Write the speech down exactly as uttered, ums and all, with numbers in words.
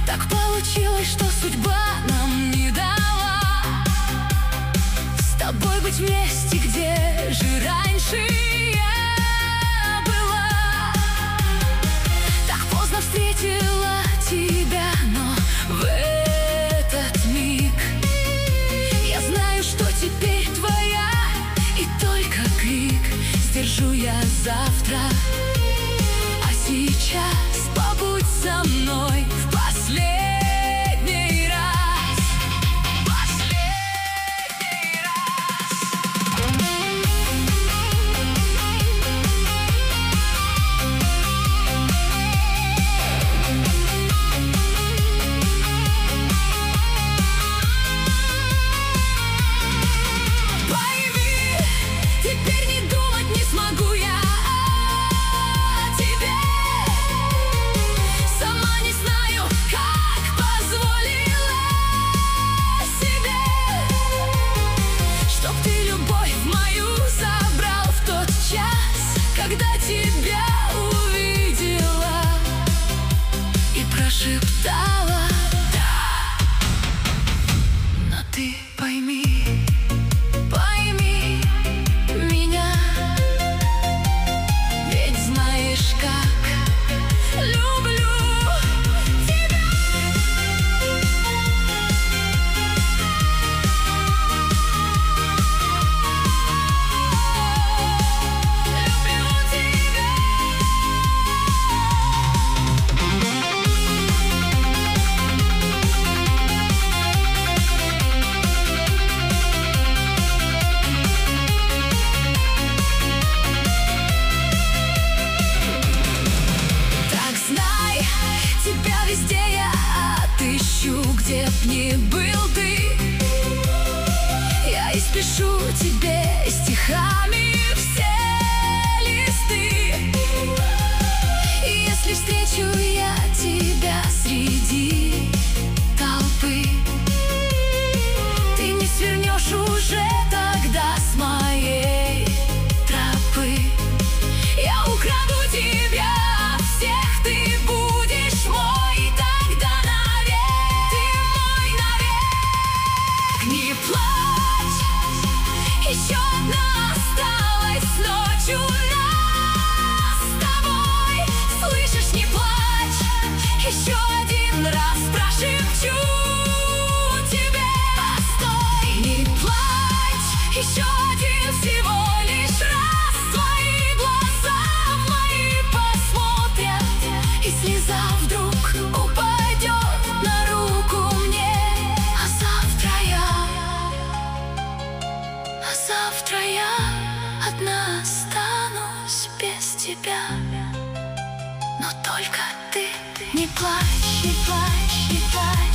Так получилось, что судьба нам не дала с тобой быть вместе, где же раньше я была. Так поздно встретила тебя, но в этот миг я знаю, что теперь твоя, и только крик сдержу я завтра. А сейчас побудь со мной в последний раз. Последний раз. Пойми, теперь не думать не смогу я о тебе. Сама не знаю, как позволила себе, чтоб ты любовь мою забрал в тот час, когда тебя увидела и прошептала «да». Но ты пойми, пойми меня, ведь знаешь, как люблю тебя. Люблю тебя. Так знай, тебя везде я отыщу, где б ни был ты. Я испишу тебе стихами все листы. И если встречу я тебя среди толпы, ты не свернешь уже тогда с моей тропы. Я украду тебя от всех, ты будешь мой тогда навек. Ты мой навек. Не плачь, еще одна осталась ночь у нас с тобой. Слышишь, не плачь, еще один раз прошепчу тебе. Постой, не плачь, еще один всего лишь раз. Твои глаза в мои посмотрят, и слеза вдруг упадет на руку мне. А завтра я, а завтра я одна останусь без тебя. Но только ты не плачь, не плачь, не плачь.